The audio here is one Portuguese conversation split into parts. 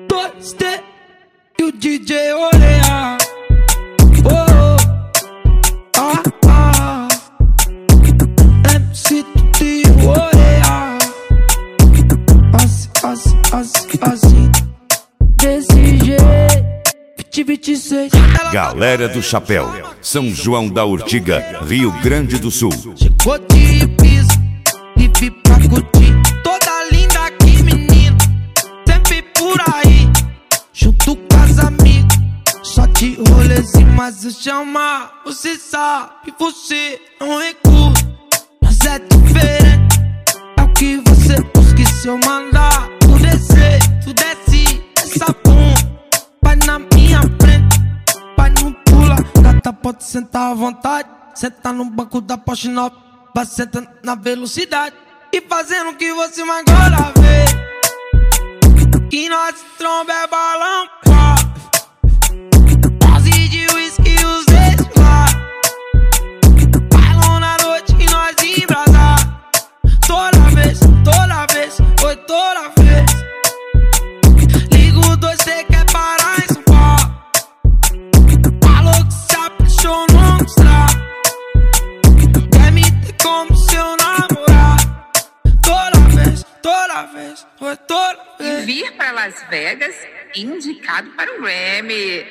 2D e o DJ Oreia. MC Tudo e Oreia. Assim, desse jeito. 26. Galera do Chapéu, São João da Urtiga, Rio Grande do Sul. Chegou de piso e vi pra curtir. Toda linda aqui, menino, sempre por aí, junto com as amigas, só de rolezinho. Mas eu chamar, você sabe, você não recusa. Mas é diferente, é o que você busca. E se eu mandar, tu descer, tu desce essa bunda, vai na minha frente, vai não pula. Gata, pode sentar à vontade, senta no banco da Porsche 9, vai sentando na velocidade e fazendo o que você mais gosta ver. Que nós tromba é balão, pá, dose de whisky e os ex lá, bailão na noite e nós embrasar. Toda vez, foi toda vez. Ligo o 2, cê quer parar em São Paulo, falou que se apaixonou no estrado, quer me ter como seu namorado. Toda vez, foi toda vez. E vir para Las Vegas, indicado para o Grammy.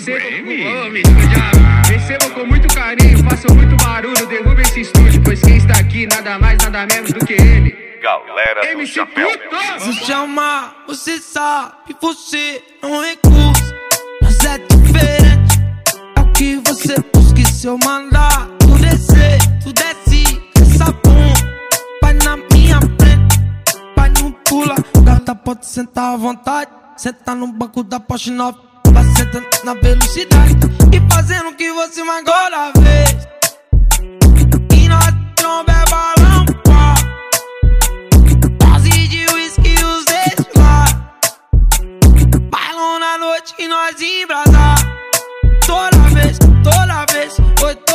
Recebo com muito carinho, façam muito barulho, derruba esse estúdio, pois quem está aqui nada mais, nada menos do que ele. Galera do Chapéu. Se chamar, você sabe, você não recusa. Mas é diferente, é o que você busca. E se eu mandar, tu descer, tu desce essa bunda, vai na minha frente, vai não pula. Gata, pode sentar à vontade, senta no banco da Porsche 9, vai sentando na velocidade e fazendo o que você mais gosta ver. E nós tromba é balão, pá, dose de whisky e os ex lá, bailão na noite e nós embrasar. Toda vez, foi